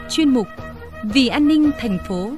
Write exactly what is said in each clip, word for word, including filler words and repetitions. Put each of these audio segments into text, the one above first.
chuyên mục Vì an ninh thành phố.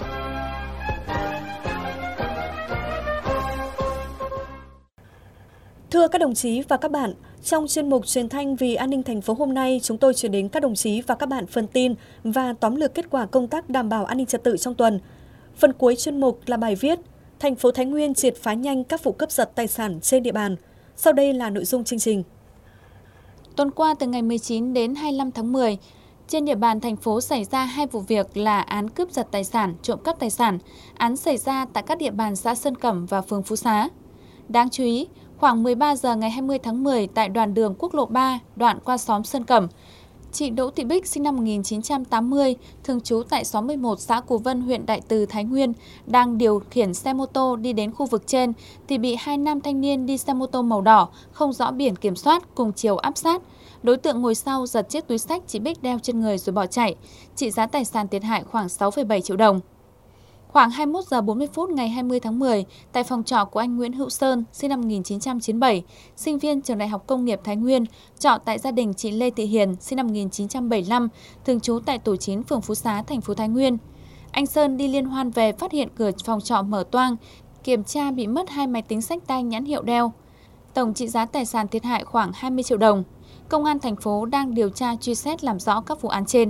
Thưa các đồng chí và các bạn, trong chuyên mục truyền thanh Vì an ninh thành phố hôm nay, chúng tôi chuyển đến các đồng chí và các bạn phần tin và tóm lược kết quả công tác đảm bảo an ninh trật tự trong tuần. Phần cuối chuyên mục là bài viết Thành phố Thái Nguyên triệt phá nhanh các vụ cướp giật tài sản trên địa bàn. Sau đây là nội dung chương trình. Tuần qua từ ngày mười chín đến hai mươi lăm tháng mười, trên địa bàn thành phố xảy ra hai vụ việc là án cướp giật tài sản, trộm cắp tài sản. Án xảy ra tại các địa bàn xã Sơn Cẩm và phường Phú Xá. Đáng chú ý, khoảng mười ba giờ ngày hai mươi tháng mười tại đoạn đường quốc lộ ba, đoạn qua xóm Sơn Cẩm, chị Đỗ Thị Bích sinh năm một nghìn chín trăm tám mươi, thường trú tại xóm mười một xã Cù Vân, huyện Đại Từ, Thái Nguyên, đang điều khiển xe mô tô đi đến khu vực trên thì bị hai nam thanh niên đi xe mô tô màu đỏ, không rõ biển kiểm soát, cùng chiều áp sát. Đối tượng ngồi sau giật chiếc túi xách chị Bích đeo trên người rồi bỏ chạy, trị giá tài sản thiệt hại khoảng sáu phẩy bảy triệu đồng. Khoảng hai mươi mốt giờ bốn mươi phút ngày hai mươi tháng mười, tại phòng trọ của anh Nguyễn Hữu Sơn, sinh năm một nghìn chín trăm chín mươi bảy, sinh viên trường Đại học Công nghiệp Thái Nguyên, trọ tại gia đình chị Lê Thị Hiền, sinh năm một nghìn chín trăm bảy mươi lăm, thường trú tại tổ chín phường Phú Xá, thành phố Thái Nguyên. Anh Sơn đi liên hoan về phát hiện cửa phòng trọ mở toang, kiểm tra bị mất hai máy tính xách tay nhãn hiệu Dell. Tổng trị giá tài sản thiệt hại khoảng hai mươi triệu đồng. Công an thành phố đang điều tra truy xét làm rõ các vụ án trên.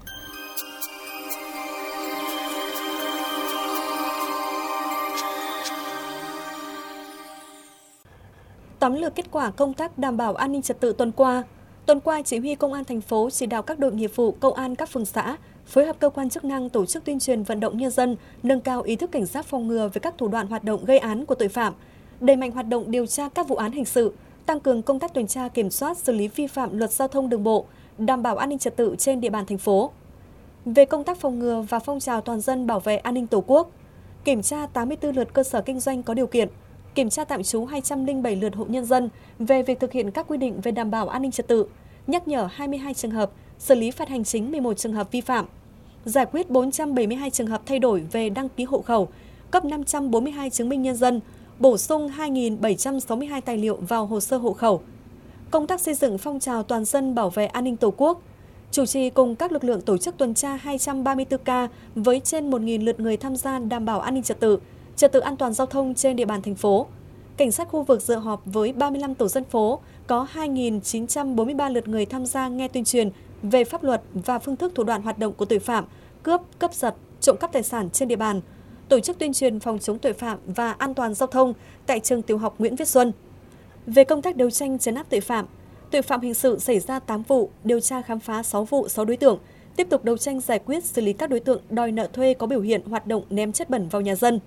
Tóm lược kết quả công tác đảm bảo an ninh trật tự tuần qua. Tuần qua, chỉ huy Công an thành phố chỉ đạo các đội nghiệp vụ Công an các phường xã phối hợp cơ quan chức năng tổ chức tuyên truyền vận động nhân dân nâng cao ý thức cảnh giác phòng ngừa về các thủ đoạn hoạt động gây án của tội phạm, đẩy mạnh hoạt động điều tra các vụ án hình sự, tăng cường công tác tuần tra kiểm soát xử lý vi phạm luật giao thông đường bộ, đảm bảo an ninh trật tự trên địa bàn thành phố. Về công tác phòng ngừa và phong trào toàn dân bảo vệ an ninh Tổ quốc, kiểm tra tám mươi tư lượt cơ sở kinh doanh có điều kiện, kiểm tra tạm trú hai trăm lẻ bảy lượt hộ nhân dân về việc thực hiện các quy định về đảm bảo an ninh trật tự, nhắc nhở hai mươi hai trường hợp, xử lý phạt hành chính mười một trường hợp vi phạm, giải quyết bốn trăm bảy mươi hai trường hợp thay đổi về đăng ký hộ khẩu, cấp năm trăm bốn mươi hai chứng minh nhân dân, bổ sung hai nghìn bảy trăm sáu mươi hai tài liệu vào hồ sơ hộ khẩu. Công tác xây dựng phong trào toàn dân bảo vệ an ninh Tổ quốc, chủ trì cùng các lực lượng tổ chức tuần tra hai trăm ba mươi tư ca với trên một nghìn lượt người tham gia đảm bảo an ninh trật tự, trật tự an toàn giao thông trên địa bàn thành phố. Cảnh sát khu vực dự họp với ba mươi lăm tổ dân phố, có hai nghìn chín trăm bốn mươi ba lượt người tham gia nghe tuyên truyền về pháp luật và phương thức thủ đoạn hoạt động của tội phạm, cướp, cướp giật, trộm cắp tài sản trên địa bàn, tổ chức tuyên truyền phòng chống tội phạm và an toàn giao thông tại trường tiểu học Nguyễn Viết Xuân. Về công tác đấu tranh trấn áp tội phạm, tội phạm hình sự xảy ra tám vụ, điều tra khám phá sáu vụ, sáu đối tượng, tiếp tục đấu tranh giải quyết xử lý các đối tượng đòi nợ thuê có biểu hiện hoạt động ném chất bẩn vào nhà dân.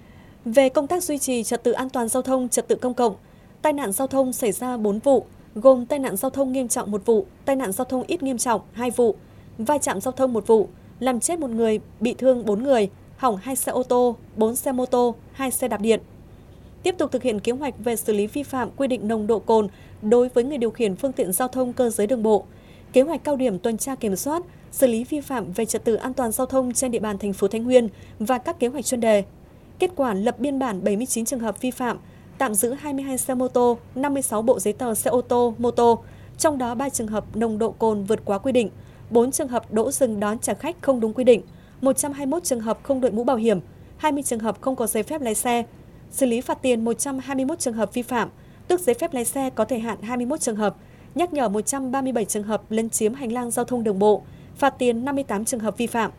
Về công tác duy trì trật tự an toàn giao thông, trật tự công cộng, tai nạn giao thông xảy ra bốn vụ, gồm tai nạn giao thông nghiêm trọng một vụ, tai nạn giao thông ít nghiêm trọng hai vụ, va chạm giao thông một vụ, làm chết một người, bị thương bốn người, hỏng hai xe ô tô, bốn xe mô tô, hai xe đạp điện. Tiếp tục thực hiện kế hoạch về xử lý vi phạm quy định nồng độ cồn đối với người điều khiển phương tiện giao thông cơ giới đường bộ, kế hoạch cao điểm tuần tra kiểm soát, xử lý vi phạm về trật tự an toàn giao thông trên địa bàn thành phố Thái Nguyên và các kế hoạch chuyên đề. Kết quả lập biên bản bảy mươi chín trường hợp vi phạm, tạm giữ hai mươi hai xe mô tô, năm mươi sáu bộ giấy tờ xe ô tô, mô tô, trong đó ba trường hợp nồng độ cồn vượt quá quy định, bốn trường hợp đỗ dừng đón trả khách không đúng quy định, một trăm hai mươi mốt trường hợp không đội mũ bảo hiểm, hai mươi trường hợp không có giấy phép lái xe, xử lý phạt tiền một trăm hai mươi mốt trường hợp vi phạm, tước giấy phép lái xe có thời hạn hai mươi mốt trường hợp, nhắc nhở một trăm ba mươi bảy trường hợp lấn chiếm hành lang giao thông đường bộ, phạt tiền năm mươi tám trường hợp vi phạm.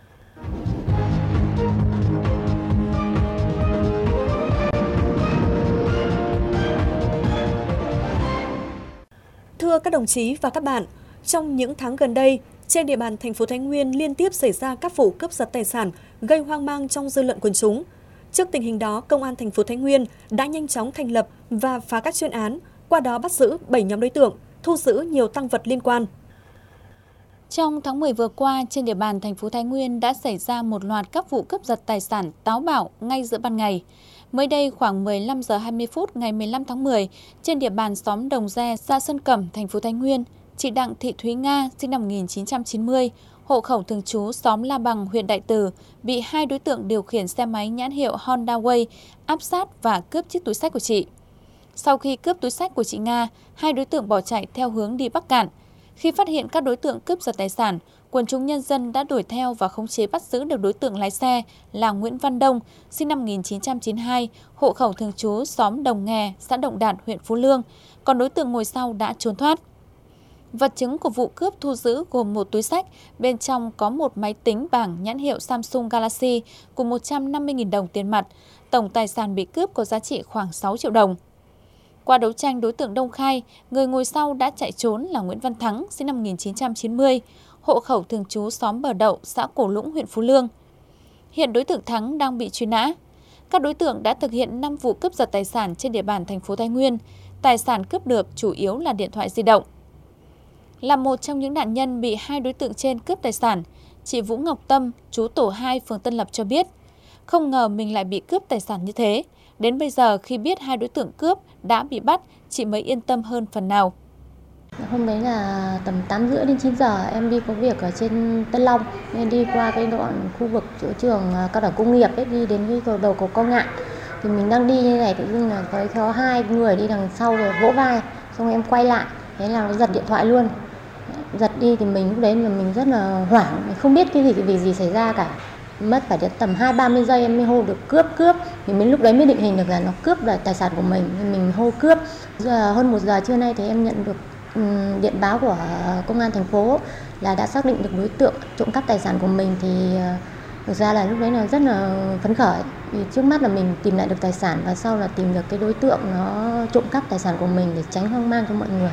Thưa các đồng chí và các bạn, trong những tháng gần đây, trên địa bàn thành phố Thái Nguyên liên tiếp xảy ra các vụ cướp giật tài sản gây hoang mang trong dư luận quần chúng. Trước tình hình đó, Công an thành phố Thái Nguyên đã nhanh chóng thành lập và phá các chuyên án, qua đó bắt giữ bảy nhóm đối tượng, thu giữ nhiều tang vật liên quan. Trong tháng mười vừa qua, trên địa bàn thành phố Thái Nguyên đã xảy ra một loạt các vụ cướp giật tài sản táo bạo ngay giữa ban ngày. Mới đây, khoảng mười lăm giờ hai mươi phút ngày mười lăm tháng mười, trên địa bàn xóm Đồng Re, xã Sơn Cẩm, thành phố Thái Nguyên, chị Đặng Thị Thúy Nga, sinh năm một nghìn chín trăm chín mươi, hộ khẩu thường trú xóm La Bằng, huyện Đại Từ, bị hai đối tượng điều khiển xe máy nhãn hiệu Honda Way áp sát và cướp chiếc túi xách của chị. Sau khi cướp túi xách của chị Nga, hai đối tượng bỏ chạy theo hướng đi Bắc Cạn. Khi phát hiện các đối tượng cướp giật tài sản, quần chúng nhân dân đã đuổi theo và khống chế bắt giữ được đối tượng lái xe là Nguyễn Văn Đông, sinh năm một nghìn chín trăm chín mươi hai, hộ khẩu thường trú xóm Đồng Nghè, xã Động Đạt, huyện Phú Lương, còn đối tượng ngồi sau đã trốn thoát. Vật chứng của vụ cướp thu giữ gồm một túi xách, bên trong có một máy tính bảng nhãn hiệu Samsung Galaxy cùng một trăm năm mươi nghìn đồng tiền mặt. Tổng tài sản bị cướp có giá trị khoảng sáu triệu đồng. Qua đấu tranh, đối tượng Đông khai, người ngồi sau đã chạy trốn là Nguyễn Văn Thắng, sinh năm một nghìn chín trăm chín mươi, hộ khẩu thường trú xóm Bờ Đậu, xã Cổ Lũng, huyện Phú Lương. Hiện đối tượng Thắng đang bị truy nã. Các đối tượng đã thực hiện năm vụ cướp giật tài sản trên địa bàn thành phố Thái Nguyên. Tài sản cướp được chủ yếu là điện thoại di động. Là một trong những nạn nhân bị hai đối tượng trên cướp tài sản, chị Vũ Ngọc Tâm, trú tổ hai, phường Tân Lập cho biết, không ngờ mình lại bị cướp tài sản như thế. Đến bây giờ khi biết hai đối tượng cướp đã bị bắt, chị mới yên tâm hơn phần nào. Hôm đấy là tầm tám rưỡi đến chín giờ em đi có việc ở trên Tân Long, nên đi qua cái đoạn khu vực chỗ trường cao đẳng công nghiệp ấy, đi đến cái cầu đầu cầu Con Ngạn. Thì mình đang đi như này tự dưng là thấy có hai người đi đằng sau rồi vỗ vai, xong em quay lại, thế là nó giật điện thoại luôn. Giật đi thì mình lúc đấy là mình rất là hoảng, mình không biết cái gì cái việc gì xảy ra cả. Mất phải đến tầm hai ba mươi giây em mới hô được cướp cướp, thì mình lúc đấy mới định hình được là nó cướp là tài sản của mình, thì mình hô cướp. Giờ hơn một giờ trưa nay thì em nhận được um, điện báo của công an thành phố là đã xác định được đối tượng trộm cắp tài sản của mình, thì uh, thực ra là lúc đấy là rất là phấn khởi, vì trước mắt là mình tìm lại được tài sản và sau là tìm được cái đối tượng nó trộm cắp tài sản của mình để tránh hoang mang cho mọi người.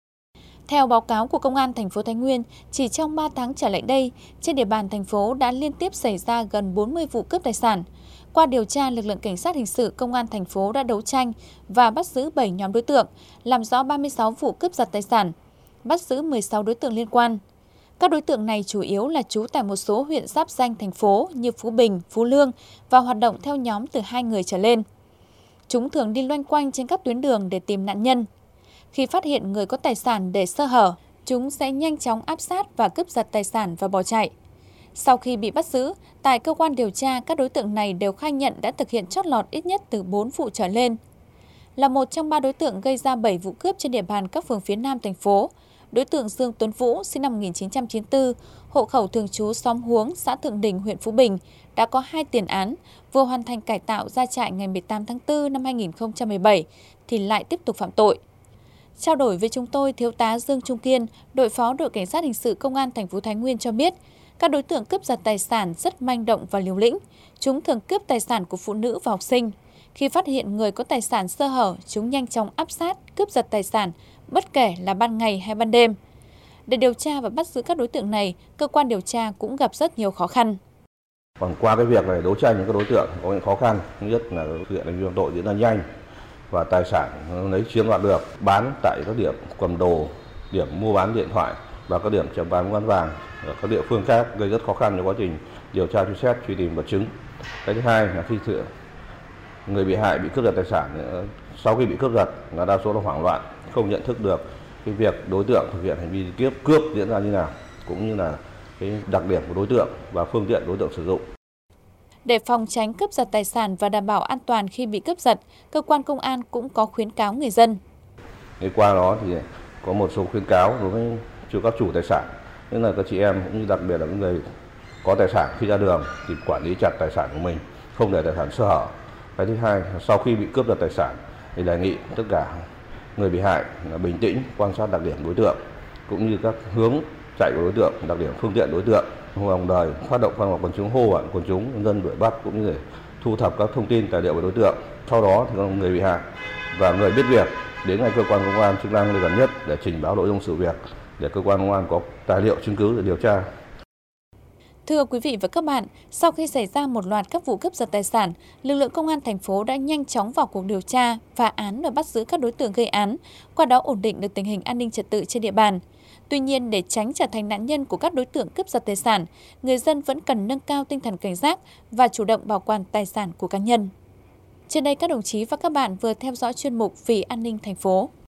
Theo báo cáo của Công an thành phố Thái Nguyên, chỉ trong ba tháng trở lại đây, trên địa bàn thành phố đã liên tiếp xảy ra gần bốn mươi vụ cướp tài sản. Qua điều tra, lực lượng cảnh sát hình sự Công an thành phố đã đấu tranh và bắt giữ bảy nhóm đối tượng, làm rõ ba mươi sáu vụ cướp giật tài sản, bắt giữ mười sáu đối tượng liên quan. Các đối tượng này chủ yếu là trú tại một số huyện giáp ranh thành phố như Phú Bình, Phú Lương và hoạt động theo nhóm từ hai người trở lên. Chúng thường đi loanh quanh trên các tuyến đường để tìm nạn nhân. Khi phát hiện người có tài sản để sơ hở, chúng sẽ nhanh chóng áp sát và cướp giật tài sản và bỏ chạy. Sau khi bị bắt giữ, tại cơ quan điều tra, các đối tượng này đều khai nhận đã thực hiện chót lọt ít nhất từ bốn vụ trở lên. Là một trong ba đối tượng gây ra bảy vụ cướp trên địa bàn các phường phía Nam thành phố, đối tượng Dương Tuấn Vũ, sinh năm một nghìn chín trăm chín mươi tư, hộ khẩu thường trú xóm Huống, xã Thượng Đình, huyện Phú Bình, đã có hai tiền án, vừa hoàn thành cải tạo ra trại ngày mười tám tháng tư năm hai nghìn không trăm mười bảy, thì lại tiếp tục phạm tội. Trao đổi với chúng tôi, Thiếu tá Dương Trung Kiên, đội phó đội cảnh sát hình sự Công an thành phố Thái Nguyên cho biết, các đối tượng cướp giật tài sản rất manh động và liều lĩnh. Chúng thường cướp tài sản của phụ nữ và học sinh. Khi phát hiện người có tài sản sơ hở, chúng nhanh chóng áp sát, cướp giật tài sản, bất kể là ban ngày hay ban đêm. Để điều tra và bắt giữ các đối tượng này, cơ quan điều tra cũng gặp rất nhiều khó khăn. Còn qua cái việc này đấu tranh với các đối tượng có những khó khăn, thứ nhất là thực hiện hành vi phạm tội diễn ra nhanh và tài sản lấy chiếm đoạt được bán tại các điểm cầm đồ, điểm mua bán điện thoại và các điểm chợ bán buôn vàng ở các địa phương khác, gây rất khó khăn trong quá trình điều tra truy xét truy tìm vật chứng. Cái thứ hai là khi người bị hại bị cướp giật tài sản, sau khi bị cướp giật là đa số là hoảng loạn, không nhận thức được cái việc đối tượng thực hiện hành vi cướp cướp diễn ra như nào, cũng như là cái đặc điểm của đối tượng và phương tiện đối tượng sử dụng. Để phòng tránh cướp giật tài sản và đảm bảo an toàn khi bị cướp giật, cơ quan công an cũng có khuyến cáo người dân. Qua đó thì có một số khuyến cáo đối với các chủ tài sản, tức là các chị em cũng như đặc biệt là những người có tài sản khi ra đường thì quản lý chặt tài sản của mình, không để tài sản sơ hở. Cái thứ hai, sau khi bị cướp giật tài sản thì đề nghị tất cả người bị hại là bình tĩnh, quan sát đặc điểm đối tượng cũng như các hướng chạy của đối tượng, đặc điểm phương tiện đối tượng, đồng thời phát động phong trào quần chúng, hô hoán quần chúng nhân dân đuổi bắt cũng như để thu thập các thông tin tài liệu về đối tượng. Sau đó thì người bị hại và người biết việc đến ngay cơ quan công an chức năng nơi gần nhất để trình báo nội dung sự việc để cơ quan công an có tài liệu chứng cứ để điều tra. Thưa quý vị và các bạn, sau khi xảy ra một loạt các vụ cướp giật tài sản, lực lượng công an thành phố đã nhanh chóng vào cuộc điều tra, phá án và bắt giữ các đối tượng gây án, qua đó ổn định được tình hình an ninh trật tự trên địa bàn. Tuy nhiên, để tránh trở thành nạn nhân của các đối tượng cướp giật tài sản, người dân vẫn cần nâng cao tinh thần cảnh giác và chủ động bảo quản tài sản của cá nhân. Trên đây, các đồng chí và các bạn vừa theo dõi chuyên mục Vì an ninh thành phố.